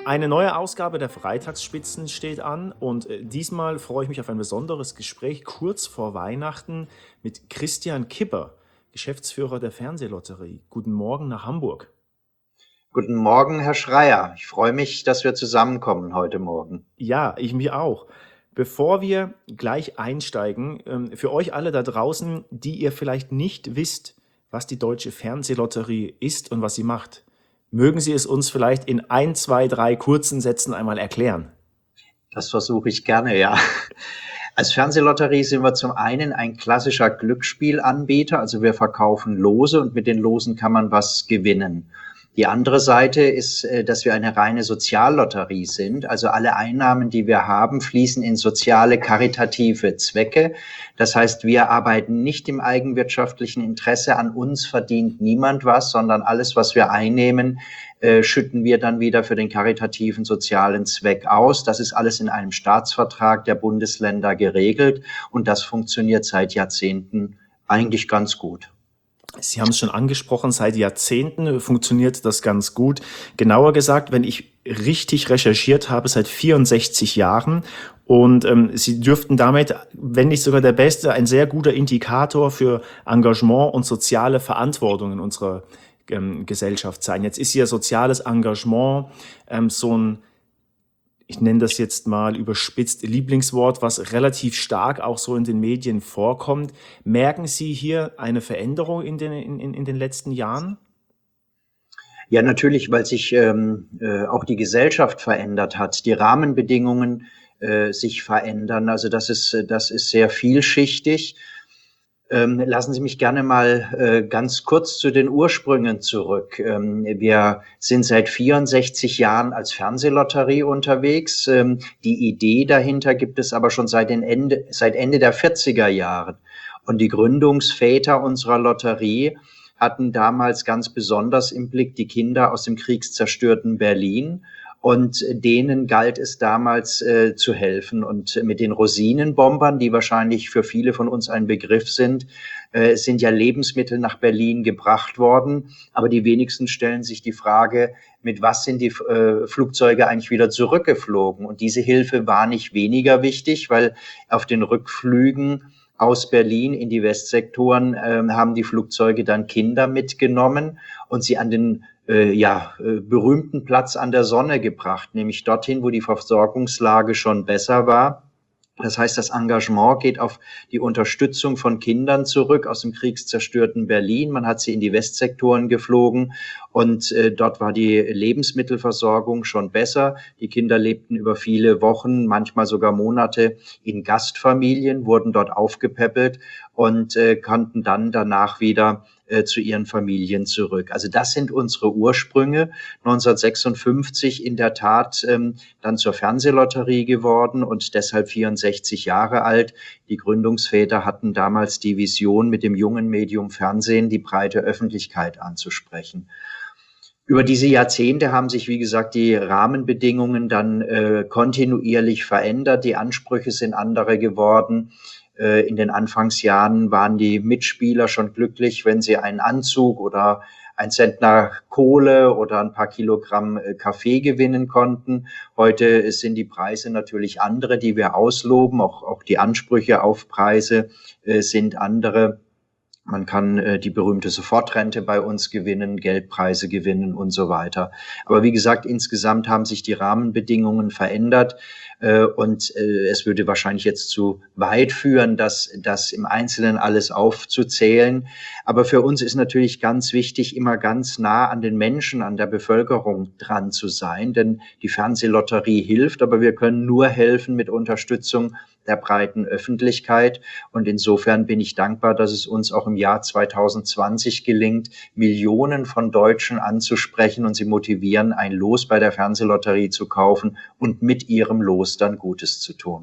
Eine neue Ausgabe der Freitagsspitzen steht an und diesmal freue ich mich auf ein besonderes Gespräch kurz vor Weihnachten mit Christian Kipper, Geschäftsführer der Fernsehlotterie. Guten Morgen nach Hamburg. Guten Morgen, Herr Schreier. Ich freue mich, dass wir zusammenkommen heute Morgen. Ja, ich mich auch. Bevor wir gleich einsteigen, für euch alle da draußen, die ihr vielleicht nicht wisst, was die Deutsche Fernsehlotterie ist und was sie macht, mögen Sie es uns vielleicht in ein, zwei, drei kurzen Sätzen einmal erklären? Das versuche ich gerne, ja. Als Fernsehlotterie sind wir zum einen ein klassischer Glücksspielanbieter, also wir verkaufen Lose und mit den Losen kann man was gewinnen. Die andere Seite ist, dass wir eine reine Soziallotterie sind. Also alle Einnahmen, die wir haben, fließen in soziale, karitative Zwecke. Das heißt, wir arbeiten nicht im eigenwirtschaftlichen Interesse. An uns verdient niemand was, sondern alles, was wir einnehmen, schütten wir dann wieder für den karitativen sozialen Zweck aus. Das ist alles in einem Staatsvertrag der Bundesländer geregelt und das funktioniert seit Jahrzehnten eigentlich ganz gut. Sie haben es schon angesprochen, seit Jahrzehnten funktioniert das ganz gut. Genauer gesagt, wenn ich richtig recherchiert habe, seit 64 Jahren. Und Sie dürften damit, wenn nicht sogar der Beste, ein sehr guter Indikator für Engagement und soziale Verantwortung in unserer Gesellschaft sein. Jetzt ist Ihr soziales Engagement so ein, ich nenne das jetzt mal überspitzt, Lieblingswort, was relativ stark auch so in den Medien vorkommt. Merken Sie hier eine Veränderung in den letzten Jahren? Ja, natürlich, weil sich auch die Gesellschaft verändert hat, die Rahmenbedingungen sich verändern. Also das ist sehr vielschichtig. Lassen Sie mich gerne mal ganz kurz zu den Ursprüngen zurück. Wir sind seit 64 Jahren als Fernsehlotterie unterwegs. Die Idee dahinter gibt es aber schon seit Ende der 40er Jahre. Und die Gründungsväter unserer Lotterie hatten damals ganz besonders im Blick die Kinder aus dem kriegszerstörten Berlin. Und denen galt es damals zu helfen. Und mit den Rosinenbombern, die wahrscheinlich für viele von uns ein Begriff sind ja Lebensmittel nach Berlin gebracht worden. Aber die wenigsten stellen sich die Frage, mit was sind die Flugzeuge eigentlich wieder zurückgeflogen? Und diese Hilfe war nicht weniger wichtig, weil auf den Rückflügen aus Berlin in die Westsektoren haben die Flugzeuge dann Kinder mitgenommen und sie an den berühmten Platz an der Sonne gebracht, nämlich dorthin, wo die Versorgungslage schon besser war. Das heißt, das Engagement geht auf die Unterstützung von Kindern zurück aus dem kriegszerstörten Berlin. Man hat sie in die Westsektoren geflogen und dort war die Lebensmittelversorgung schon besser. Die Kinder lebten über viele Wochen, manchmal sogar Monate in Gastfamilien, wurden dort aufgepäppelt und konnten dann danach wieder zu ihren Familien zurück. Also das sind unsere Ursprünge. 1956 in der Tat dann zur Fernsehlotterie geworden und deshalb 64 Jahre alt. Die Gründungsväter hatten damals die Vision, mit dem jungen Medium Fernsehen die breite Öffentlichkeit anzusprechen. Über diese Jahrzehnte haben sich, wie gesagt, die Rahmenbedingungen dann kontinuierlich verändert. Die Ansprüche sind andere geworden. In den Anfangsjahren waren die Mitspieler schon glücklich, wenn sie einen Anzug oder ein Zentner Kohle oder ein paar Kilogramm Kaffee gewinnen konnten. Heute sind die Preise natürlich andere, die wir ausloben. Auch die Ansprüche auf Preise sind andere. Man kann die berühmte Sofortrente bei uns gewinnen, Geldpreise gewinnen und so weiter. Aber wie gesagt, insgesamt haben sich die Rahmenbedingungen verändert. Und es würde wahrscheinlich jetzt zu weit führen, das im Einzelnen alles aufzuzählen. Aber für uns ist natürlich ganz wichtig, immer ganz nah an den Menschen, an der Bevölkerung dran zu sein. Denn die Fernsehlotterie hilft, aber wir können nur helfen mit Unterstützung der breiten Öffentlichkeit. Und insofern bin ich dankbar, dass es uns auch im Jahr 2020 gelingt, Millionen von Deutschen anzusprechen und sie motivieren, ein Los bei der Fernsehlotterie zu kaufen und mit ihrem Los dann Gutes zu tun.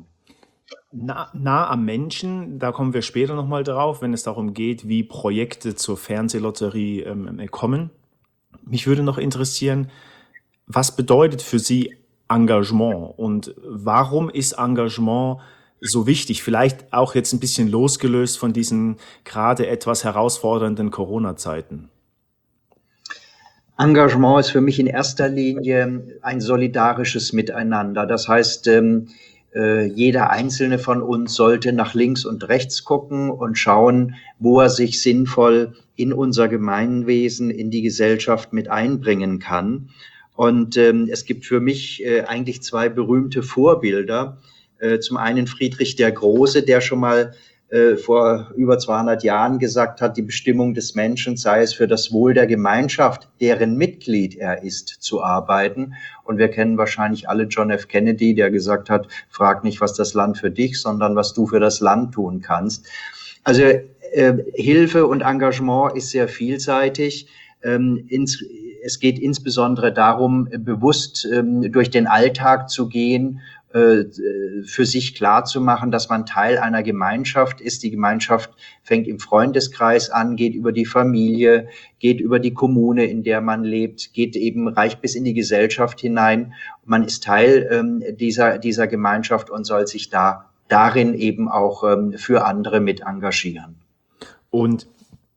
Nah am Menschen, da kommen wir später nochmal drauf, wenn es darum geht, wie Projekte zur Fernsehlotterie kommen. Mich würde noch interessieren, was bedeutet für Sie Engagement und warum ist Engagement so wichtig? Vielleicht auch jetzt ein bisschen losgelöst von diesen gerade etwas herausfordernden Corona-Zeiten. Engagement ist für mich in erster Linie ein solidarisches Miteinander. Das heißt, jeder Einzelne von uns sollte nach links und rechts gucken und schauen, wo er sich sinnvoll in unser Gemeinwesen, in die Gesellschaft mit einbringen kann. Und es gibt für mich eigentlich zwei berühmte Vorbilder. Zum einen Friedrich der Große, der schon mal vor über 200 Jahren gesagt hat, die Bestimmung des Menschen sei es, für das Wohl der Gemeinschaft, deren Mitglied er ist, zu arbeiten. Und wir kennen wahrscheinlich alle John F. Kennedy, der gesagt hat, frag nicht, was das Land für dich, sondern was du für das Land tun kannst. Also Hilfe und Engagement ist sehr vielseitig. Es geht insbesondere darum, bewusst durch den Alltag zu gehen, für sich klar zu machen, dass man Teil einer Gemeinschaft ist. Die Gemeinschaft fängt im Freundeskreis an, geht über die Familie, geht über die Kommune, in der man lebt, reicht bis in die Gesellschaft hinein. Man ist Teil dieser Gemeinschaft und soll sich darin eben auch für andere mit engagieren. Und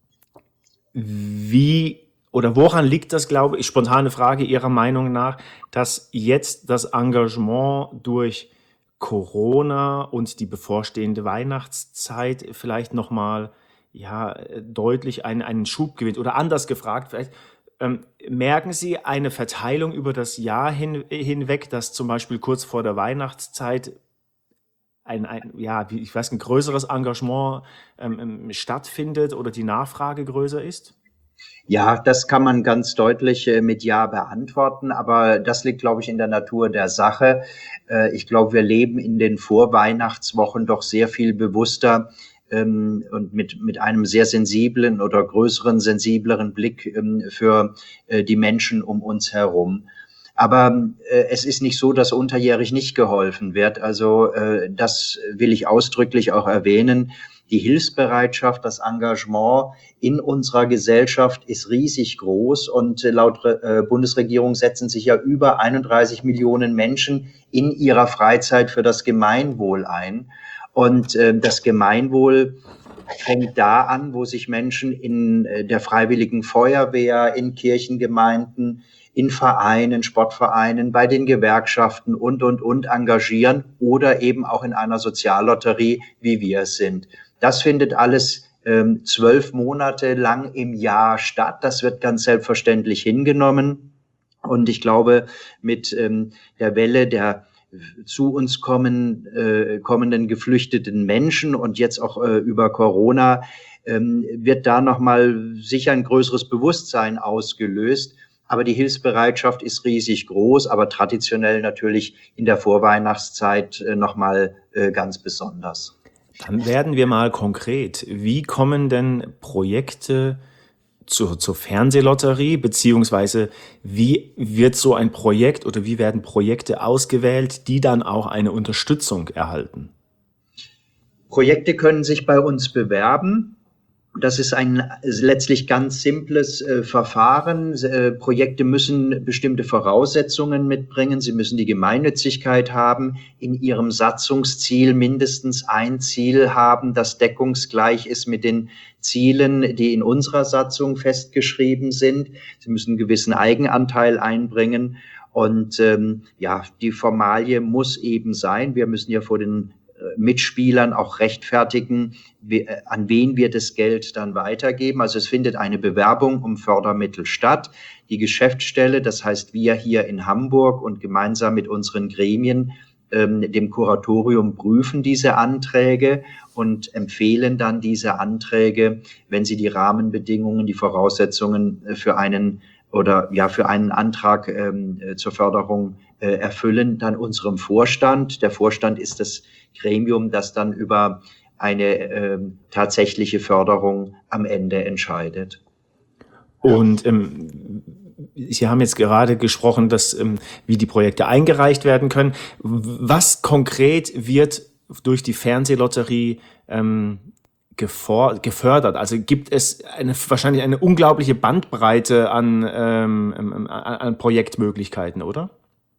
wie oder woran liegt das, glaube ich, spontane Frage Ihrer Meinung nach, dass jetzt das Engagement durch Corona und die bevorstehende Weihnachtszeit vielleicht nochmal deutlich einen Schub gewinnt? Oder anders gefragt, vielleicht merken Sie eine Verteilung über das Jahr hinweg, dass zum Beispiel kurz vor der Weihnachtszeit ein größeres Engagement stattfindet oder die Nachfrage größer ist? Ja, das kann man ganz deutlich mit Ja beantworten, aber das liegt, glaube ich, in der Natur der Sache. Ich glaube, wir leben in den Vorweihnachtswochen doch sehr viel bewusster und mit einem sehr sensiblen oder sensibleren Blick für die Menschen um uns herum. Aber es ist nicht so, dass unterjährig nicht geholfen wird. Also das will ich ausdrücklich auch erwähnen. Die Hilfsbereitschaft, das Engagement in unserer Gesellschaft ist riesig groß und laut Bundesregierung setzen sich ja über 31 Millionen Menschen in ihrer Freizeit für das Gemeinwohl ein. Und das Gemeinwohl fängt da an, wo sich Menschen in der Freiwilligen Feuerwehr, in Kirchengemeinden, in Vereinen, Sportvereinen, bei den Gewerkschaften und engagieren oder eben auch in einer Soziallotterie, wie wir es sind. Das findet alles 12 Monate lang im Jahr statt. Das wird ganz selbstverständlich hingenommen. Und ich glaube, mit der Welle der zu uns kommenden geflüchteten Menschen und jetzt auch über Corona wird da nochmal sicher ein größeres Bewusstsein ausgelöst. Aber die Hilfsbereitschaft ist riesig groß, aber traditionell natürlich in der Vorweihnachtszeit nochmal ganz besonders. Dann werden wir mal konkret. Wie kommen denn Projekte zur Fernsehlotterie, beziehungsweise wie wird so ein Projekt oder wie werden Projekte ausgewählt, die dann auch eine Unterstützung erhalten? Projekte können sich bei uns bewerben. Das ist ein letztlich ganz simples Verfahren. Projekte müssen bestimmte Voraussetzungen mitbringen. Sie müssen die Gemeinnützigkeit haben, in ihrem Satzungsziel mindestens ein Ziel haben, das deckungsgleich ist mit den Zielen, die in unserer Satzung festgeschrieben sind. Sie müssen einen gewissen Eigenanteil einbringen. Und die Formalie muss eben sein. Wir müssen ja vor den Mitspielern auch rechtfertigen, an wen wir das Geld dann weitergeben. Also es findet eine Bewerbung um Fördermittel statt. Die Geschäftsstelle, das heißt wir hier in Hamburg und gemeinsam mit unseren Gremien, dem Kuratorium prüfen diese Anträge und empfehlen dann diese Anträge, wenn sie die Rahmenbedingungen, die Voraussetzungen für einen Antrag zur Förderung erfüllen, dann unserem Vorstand. Der Vorstand ist das Gremium, das dann über eine tatsächliche Förderung am Ende entscheidet. Und Sie haben jetzt gerade gesprochen, dass wie die Projekte eingereicht werden können. Was konkret wird durch die Fernsehlotterie gefördert? Also gibt es wahrscheinlich eine unglaubliche Bandbreite an Projektmöglichkeiten, oder?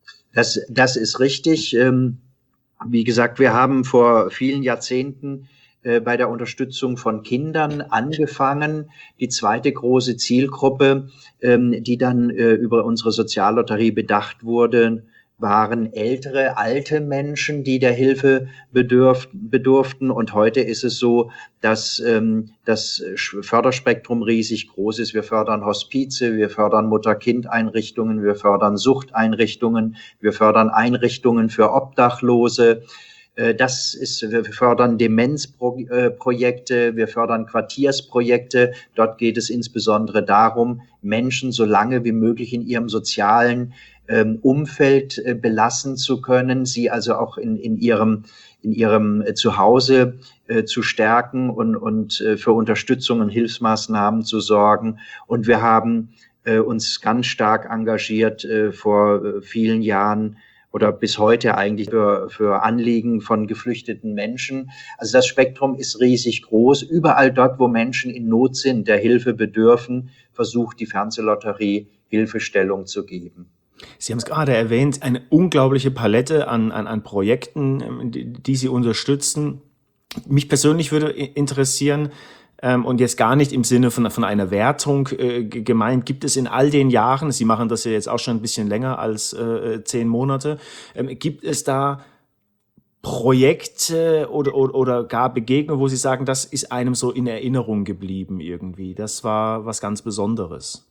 Das ist richtig. Wie gesagt, wir haben vor vielen Jahrzehnten bei der Unterstützung von Kindern angefangen. Die zweite große Zielgruppe, die dann über unsere Soziallotterie bedacht wurde, waren ältere, alte Menschen, die der Hilfe bedurften. Und heute ist es so, dass das Förderspektrum riesig groß ist. Wir fördern Hospize, wir fördern Mutter-Kind-Einrichtungen, wir fördern Suchteinrichtungen, wir fördern Einrichtungen für Obdachlose. Wir fördern Demenzprojekte, wir fördern Quartiersprojekte. Dort geht es insbesondere darum, Menschen so lange wie möglich in ihrem sozialen Umfeld belassen zu können, sie also auch in ihrem Zuhause zu stärken und für Unterstützung und Hilfsmaßnahmen zu sorgen. Und wir haben uns ganz stark engagiert vor vielen Jahren oder bis heute eigentlich für Anliegen von geflüchteten Menschen. Also das Spektrum ist riesig groß. Überall dort, wo Menschen in Not sind, der Hilfe bedürfen, versucht die Fernsehlotterie Hilfestellung zu geben. Sie haben es gerade erwähnt, eine unglaubliche Palette an Projekten, die Sie unterstützen. Mich persönlich würde interessieren, und jetzt gar nicht im Sinne von einer Wertung gemeint, gibt es in all den Jahren, Sie machen das ja jetzt auch schon ein bisschen länger als 10 Monate, gibt es da Projekte oder gar Begegnungen, wo Sie sagen, das ist einem so in Erinnerung geblieben irgendwie? Das war was ganz Besonderes.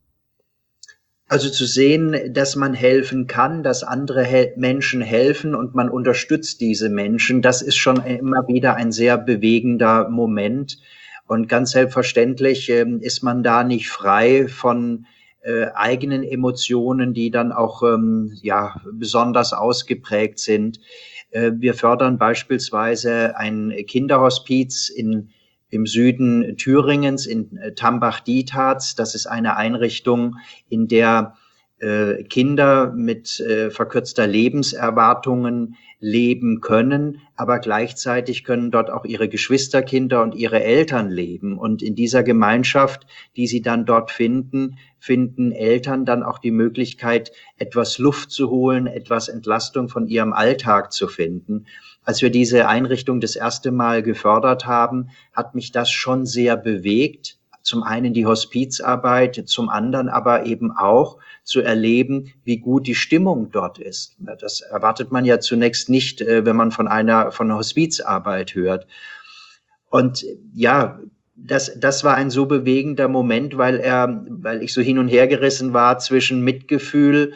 Also zu sehen, dass man helfen kann, dass andere Menschen helfen und man unterstützt diese Menschen, das ist schon immer wieder ein sehr bewegender Moment. Und ganz selbstverständlich ist man da nicht frei von eigenen Emotionen, die dann auch besonders ausgeprägt sind. Wir fördern beispielsweise ein Kinderhospiz im Süden Thüringens, in Tambach-Dietharz. Das ist eine Einrichtung, in der Kinder mit verkürzter Lebenserwartungen leben können, aber gleichzeitig können dort auch ihre Geschwisterkinder und ihre Eltern leben. Und in dieser Gemeinschaft, die sie dann dort finden Eltern dann auch die Möglichkeit, etwas Luft zu holen, etwas Entlastung von ihrem Alltag zu finden. Als wir diese Einrichtung das erste Mal gefördert haben, hat mich das schon sehr bewegt. Zum einen die Hospizarbeit, zum anderen aber eben auch zu erleben, wie gut die Stimmung dort ist. Das erwartet man ja zunächst nicht, wenn man von Hospizarbeit hört. Und ja, das war ein so bewegender Moment, weil ich so hin und her gerissen war zwischen Mitgefühl,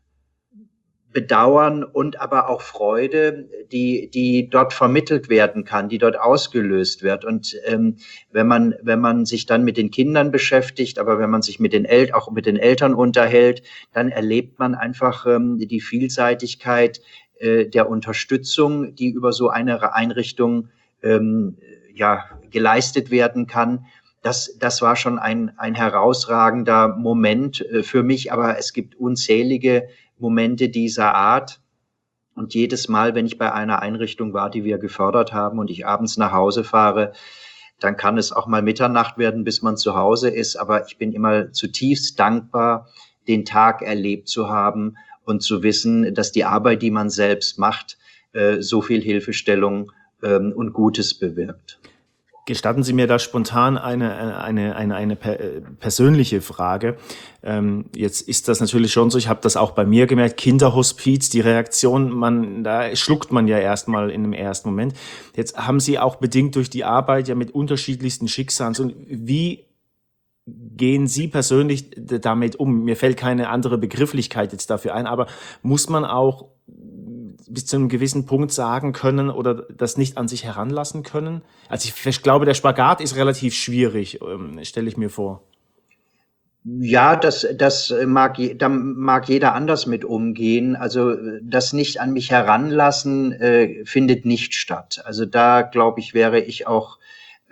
Bedauern und aber auch Freude, die dort vermittelt werden kann, die dort ausgelöst wird. Und wenn man sich dann mit den Kindern beschäftigt, aber wenn man sich auch mit den Eltern unterhält, dann erlebt man einfach die Vielseitigkeit der Unterstützung, die über so eine Einrichtung geleistet werden kann. Das war schon ein herausragender Moment für mich, aber es gibt unzählige Momente dieser Art. Und jedes Mal, wenn ich bei einer Einrichtung war, die wir gefördert haben und ich abends nach Hause fahre, dann kann es auch mal Mitternacht werden, bis man zu Hause ist. Aber ich bin immer zutiefst dankbar, den Tag erlebt zu haben und zu wissen, dass die Arbeit, die man selbst macht, so viel Hilfestellung und Gutes bewirkt. Gestatten Sie mir da spontan eine persönliche Frage. Jetzt ist das natürlich schon so, ich habe das auch bei mir gemerkt, Kinderhospiz, die Reaktion, da schluckt man ja erstmal in dem ersten Moment. Jetzt haben Sie auch bedingt durch die Arbeit ja mit unterschiedlichsten Schicksalen. Und wie gehen Sie persönlich damit um? Mir fällt keine andere Begrifflichkeit jetzt dafür ein, aber muss man auch bis zu einem gewissen Punkt sagen können oder das nicht an sich heranlassen können? Also ich glaube, der Spagat ist relativ schwierig, stelle ich mir vor. Ja, da mag jeder anders mit umgehen. Also das nicht an mich heranlassen findet nicht statt. Also da, glaube ich, wäre ich auch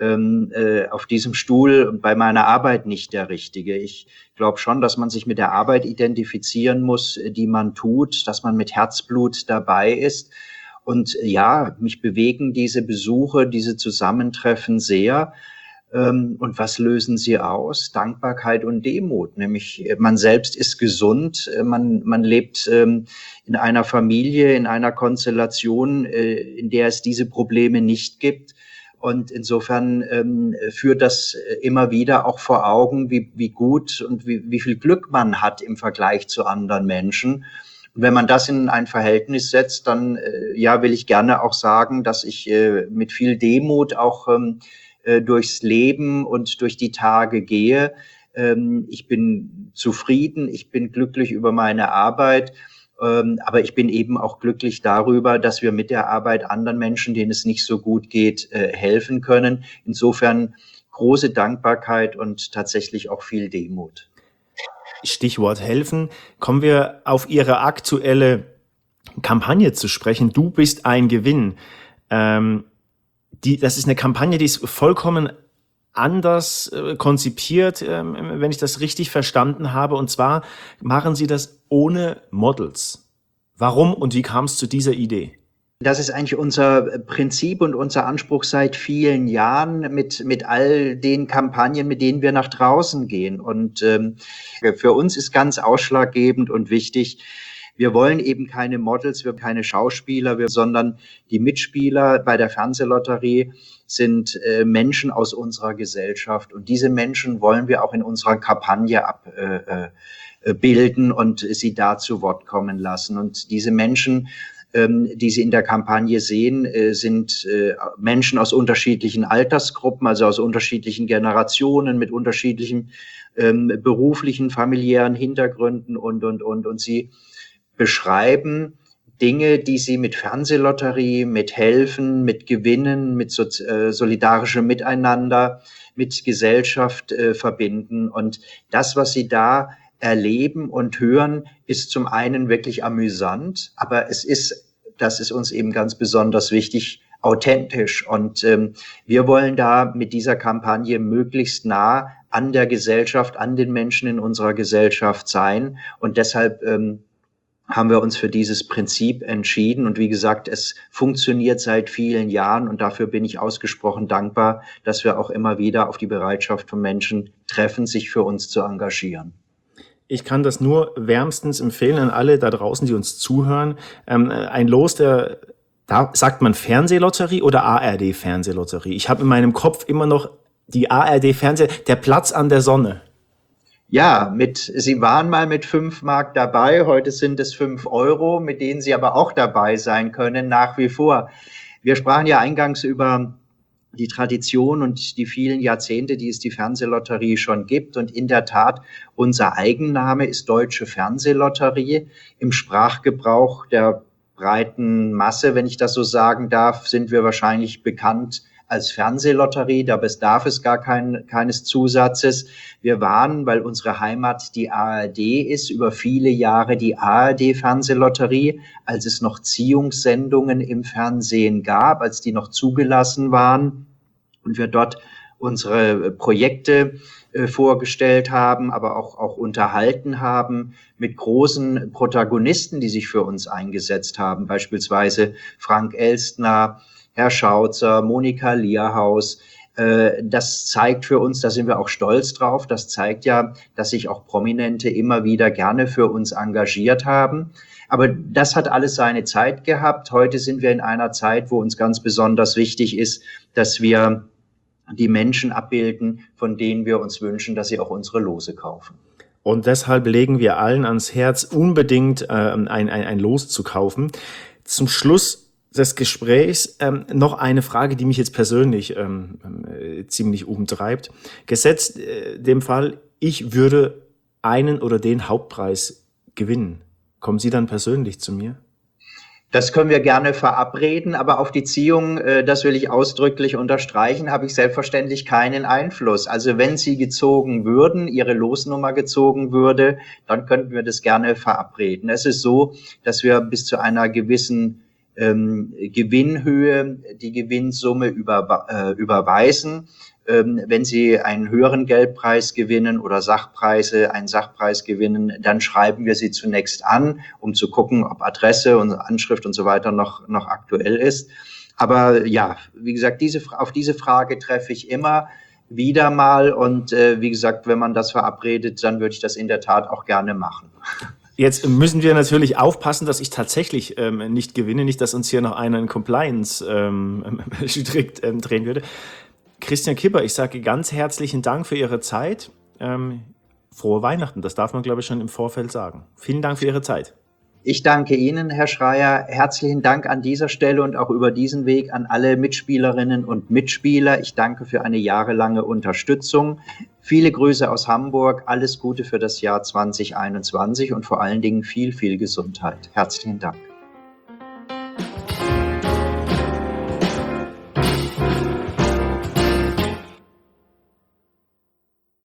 auf diesem Stuhl und bei meiner Arbeit nicht der Richtige. Ich glaube schon, dass man sich mit der Arbeit identifizieren muss, die man tut, dass man mit Herzblut dabei ist. Und ja, mich bewegen diese Besuche, diese Zusammentreffen sehr. Und was lösen sie aus? Dankbarkeit und Demut. Nämlich man selbst ist gesund, man lebt in einer Familie, in einer Konstellation, in der es diese Probleme nicht gibt. Und insofern führt das immer wieder auch vor Augen, wie gut und wie viel Glück man hat im Vergleich zu anderen Menschen. Und wenn man das in ein Verhältnis setzt, dann will ich gerne auch sagen, dass ich mit viel Demut auch durchs Leben und durch die Tage gehe. Ich bin zufrieden, ich bin glücklich über meine Arbeit. Aber ich bin eben auch glücklich darüber, dass wir mit der Arbeit anderen Menschen, denen es nicht so gut geht, helfen können. Insofern große Dankbarkeit und tatsächlich auch viel Demut. Stichwort helfen. Kommen wir auf Ihre aktuelle Kampagne zu sprechen. Du bist ein Gewinn. Das ist eine Kampagne, die ist vollkommen anders konzipiert, wenn ich das richtig verstanden habe. Und zwar machen Sie das ohne Models. Warum und wie kam es zu dieser Idee? Das ist eigentlich unser Prinzip und unser Anspruch seit vielen Jahren mit all den Kampagnen, mit denen wir nach draußen gehen. Und für uns ist ganz ausschlaggebend und wichtig, wir wollen eben keine Models, wir keine Schauspieler, sondern die Mitspieler bei der Fernsehlotterie sind Menschen aus unserer Gesellschaft. Und diese Menschen wollen wir auch in unserer Kampagne abbilden und sie da zu Wort kommen lassen. Und diese Menschen, die Sie in der Kampagne sehen, sind Menschen aus unterschiedlichen Altersgruppen, also aus unterschiedlichen Generationen, mit unterschiedlichen beruflichen, familiären Hintergründen und sie beschreiben Dinge, die sie mit Fernsehlotterie, mit Helfen, mit Gewinnen, mit solidarischem Miteinander, mit Gesellschaft verbinden. Und das, was sie da erleben und hören, ist zum einen wirklich amüsant, aber das ist uns eben ganz besonders wichtig, authentisch. Und wir wollen da mit dieser Kampagne möglichst nah an der Gesellschaft, an den Menschen in unserer Gesellschaft sein. Und deshalb haben wir uns für dieses Prinzip entschieden. Und wie gesagt, es funktioniert seit vielen Jahren und dafür bin ich ausgesprochen dankbar, dass wir auch immer wieder auf die Bereitschaft von Menschen treffen, sich für uns zu engagieren. Ich kann das nur wärmstens empfehlen an alle da draußen, die uns zuhören. Ein Los da sagt man Fernsehlotterie oder ARD-Fernsehlotterie? Ich habe in meinem Kopf immer noch die der Platz an der Sonne. Ja, Sie waren mal mit 5 Mark dabei, heute sind es 5 Euro, mit denen Sie aber auch dabei sein können, nach wie vor. Wir sprachen ja eingangs über die Tradition und die vielen Jahrzehnte, die es die Fernsehlotterie schon gibt. Und in der Tat, unser Eigenname ist Deutsche Fernsehlotterie. Im Sprachgebrauch der breiten Masse, wenn ich das so sagen darf, sind wir wahrscheinlich bekannt als Fernsehlotterie, da bedarf es gar keines Zusatzes. Wir waren, weil unsere Heimat die ARD ist, über viele Jahre die ARD-Fernsehlotterie, als es noch Ziehungssendungen im Fernsehen gab, als die noch zugelassen waren und wir dort unsere Projekte vorgestellt haben, aber auch unterhalten haben mit großen Protagonisten, die sich für uns eingesetzt haben, beispielsweise Frank Elstner, Herr Schauzer, Monika Lierhaus. Das zeigt für uns, da sind wir auch stolz drauf, das zeigt ja, dass sich auch Prominente immer wieder gerne für uns engagiert haben. Aber das hat alles seine Zeit gehabt. Heute sind wir in einer Zeit, wo uns ganz besonders wichtig ist, dass wir die Menschen abbilden, von denen wir uns wünschen, dass sie auch unsere Lose kaufen. Und deshalb legen wir allen ans Herz, unbedingt ein Los zu kaufen. Zum Schluss des Gesprächs noch eine Frage, die mich jetzt persönlich ziemlich umtreibt. Gesetzt dem Fall, ich würde einen oder den Hauptpreis gewinnen. Kommen Sie dann persönlich zu mir? Das können wir gerne verabreden, aber auf die Ziehung, das will ich ausdrücklich unterstreichen, habe ich selbstverständlich keinen Einfluss. Also wenn Sie gezogen würden, Ihre Losnummer gezogen würde, dann könnten wir das gerne verabreden. Es ist so, dass wir bis zu einer gewissen Gewinnhöhe die Gewinnsumme überweisen. Wenn Sie einen höheren Geldpreis gewinnen oder einen Sachpreis gewinnen, dann schreiben wir Sie zunächst an, um zu gucken, ob Adresse und Anschrift und so weiter noch aktuell ist. Aber ja, wie gesagt, auf diese Frage treffe ich immer wieder mal und wie gesagt, wenn man das verabredet, dann würde ich das in der Tat auch gerne machen. Jetzt müssen wir natürlich aufpassen, dass ich tatsächlich nicht gewinne, nicht, dass uns hier noch einer in Compliance strikt drehen würde. Christian Kipper, ich sage ganz herzlichen Dank für Ihre Zeit. Frohe Weihnachten, das darf man, glaube ich, schon im Vorfeld sagen. Vielen Dank für Ihre Zeit. Ich danke Ihnen, Herr Schreier. Herzlichen Dank an dieser Stelle und auch über diesen Weg an alle Mitspielerinnen und Mitspieler. Ich danke für eine jahrelange Unterstützung. Viele Grüße aus Hamburg. Alles Gute für das Jahr 2021 und vor allen Dingen viel, viel Gesundheit. Herzlichen Dank.